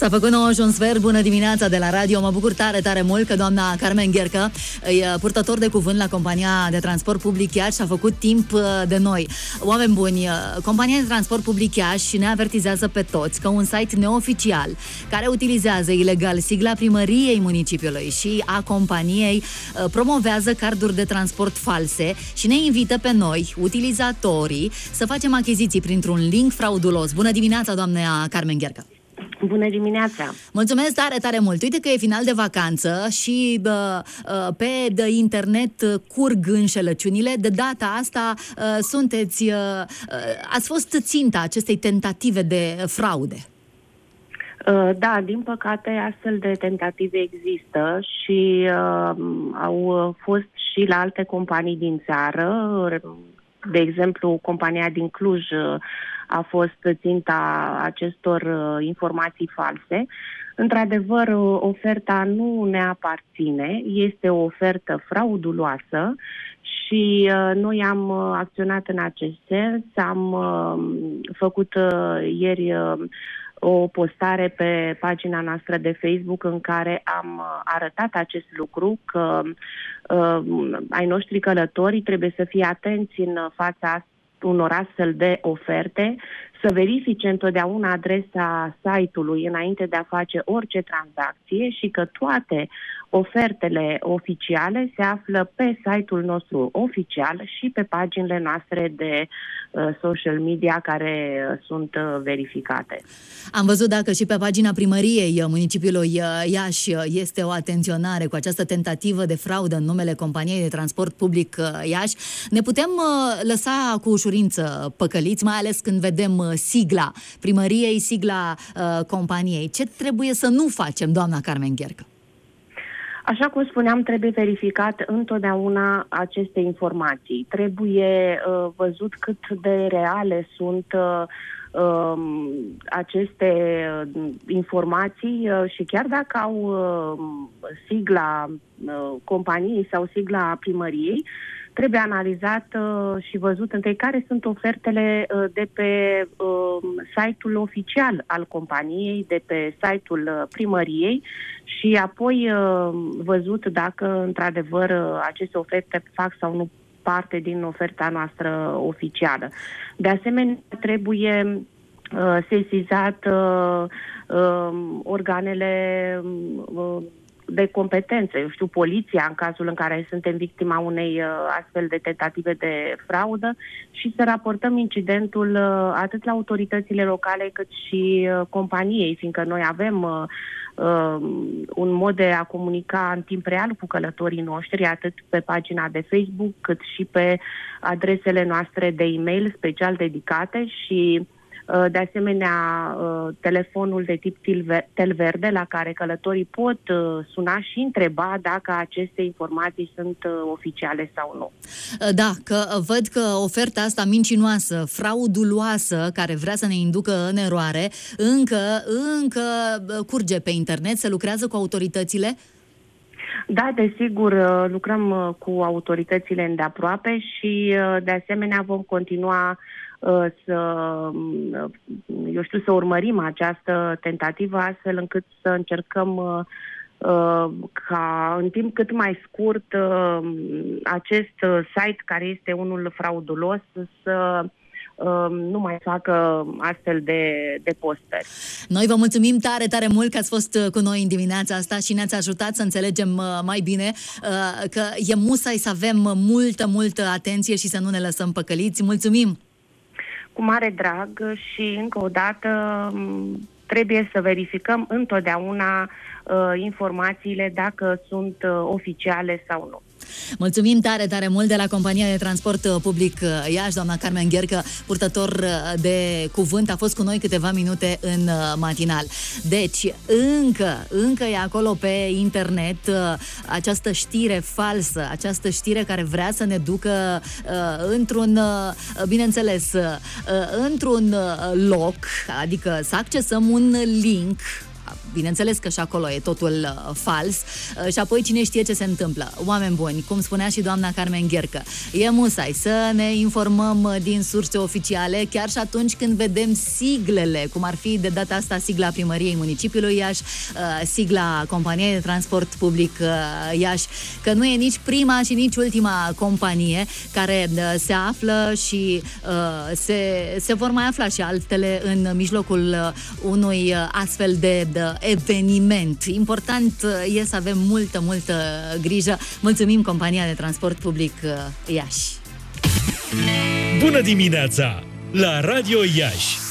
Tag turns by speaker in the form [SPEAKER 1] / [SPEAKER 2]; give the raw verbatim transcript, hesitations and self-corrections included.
[SPEAKER 1] S-a făcut nouă și un sfert. Bună dimineața de la radio. Mă bucur tare, tare mult că doamna Carmen Ghercă, purtător de cuvânt la compania de transport public Iași, a făcut timp de noi. Oameni buni, compania de transport public Iași ne avertizează pe toți că un site neoficial care utilizează ilegal sigla primăriei municipiului și a companiei promovează carduri de transport false și ne invită pe noi, utilizatorii, să facem achiziții printr-un link fraudulos. Bună dimineața, doamna Carmen Ghercă.
[SPEAKER 2] Bună dimineața!
[SPEAKER 1] Mulțumesc tare, tare mult! Uite că e final de vacanță și bă, pe de internet curg înșelăciunile. De data asta sunteți, ați fost ținta acestei tentative de fraude.
[SPEAKER 2] Da, din păcate astfel de tentative există și uh, au fost și la alte companii din țară. De exemplu, compania din Cluj a fost ținta acestor informații false. Într-adevăr, oferta nu ne aparține, este o ofertă frauduloasă și noi am acționat în acest sens. Am făcut ieri o postare pe pagina noastră de Facebook în care am arătat acest lucru, că uh, ai noștri călători trebuie să fie atenți în fața unor astfel de oferte, să verifice întotdeauna adresa site-ului înainte de a face orice tranzacție și că toate ofertele oficiale se află pe site-ul nostru oficial și pe paginile noastre de uh, social media care uh, sunt uh, verificate.
[SPEAKER 1] Am văzut dacă și pe pagina primăriei municipiului Iași este o atenționare cu această tentativă de fraudă în numele companiei de transport public Iași. Ne putem uh, lăsa cu ușurință păcăliți, mai ales când vedem uh, sigla primăriei, sigla uh, companiei. Ce trebuie să nu facem, doamna Carmen Ghercă?
[SPEAKER 2] Așa cum spuneam, trebuie verificat întotdeauna aceste informații. Trebuie uh, văzut cât de reale sunt uh, uh, aceste uh, informații uh, și chiar dacă au uh, sigla uh, companiei sau sigla primăriei, trebuie analizat uh, și văzut întâi care sunt ofertele uh, de pe uh, site-ul oficial al companiei, de pe site-ul uh, primăriei și apoi uh, văzut dacă într-adevăr uh, aceste oferte fac sau nu parte din oferta noastră oficială. De asemenea, trebuie uh, sesizat uh, uh, organele uh, de competență, eu știu, poliția, în cazul în care suntem victima unei uh, astfel de tentative de fraudă și să raportăm incidentul uh, atât la autoritățile locale cât și uh, companiei, fiindcă noi avem uh, uh, un mod de a comunica în timp real cu călătorii noștri, atât pe pagina de Facebook cât și pe adresele noastre de e-mail special dedicate și de asemenea, telefonul de tip tel verde la care călătorii pot suna și întreba dacă aceste informații sunt oficiale sau nu.
[SPEAKER 1] Da, că văd că oferta asta mincinoasă, frauduloasă, care vrea să ne inducă în eroare, încă, încă curge pe internet, se lucrează cu autoritățile?
[SPEAKER 2] Da, desigur, lucrăm cu autoritățile îndeaproape și, de asemenea, vom continua să, eu știu, să urmărim această tentativă astfel încât să încercăm ca în timp cât mai scurt acest site, care este unul fraudulos, să nu mai facă astfel de, de postări.
[SPEAKER 1] Noi vă mulțumim tare, tare mult că ați fost cu noi în dimineața asta și ne-ați ajutat să înțelegem mai bine că e musai să avem multă, multă atenție și să nu ne lăsăm păcăliți. Mulțumim!
[SPEAKER 2] Cu mare drag și încă o dată trebuie să verificăm întotdeauna uh, informațiile dacă sunt uh, oficiale sau nu.
[SPEAKER 1] Mulțumim tare, tare mult de la compania de transport public Iași, doamna Carmen Ghercă, purtător de cuvânt, a fost cu noi câteva minute în matinal. Deci, încă, încă e acolo pe internet această știre falsă, această știre care vrea să ne ducă uh, într-un, uh, bineînțeles, uh, într-un loc, adică să accesăm un link bineînțeles că și acolo e totul uh, fals. Uh, și apoi cine știe ce se întâmplă. Oameni buni, cum spunea și doamna Carmen Ghercă, e musai să ne informăm uh, din surse oficiale, chiar și atunci când vedem siglele, cum ar fi de data asta sigla Primăriei Municipiului Iași, uh, sigla Companiei de Transport Public uh, Iași, că nu e nici prima și nici ultima companie care uh, se află și uh, se, se vor mai afla și altele în mijlocul uh, unui uh, astfel de, de eveniment. Important uh, e să avem multă, multă grijă. Mulțumim Compania de Transport Public uh, Iași.
[SPEAKER 3] Bună dimineața la Radio Iași!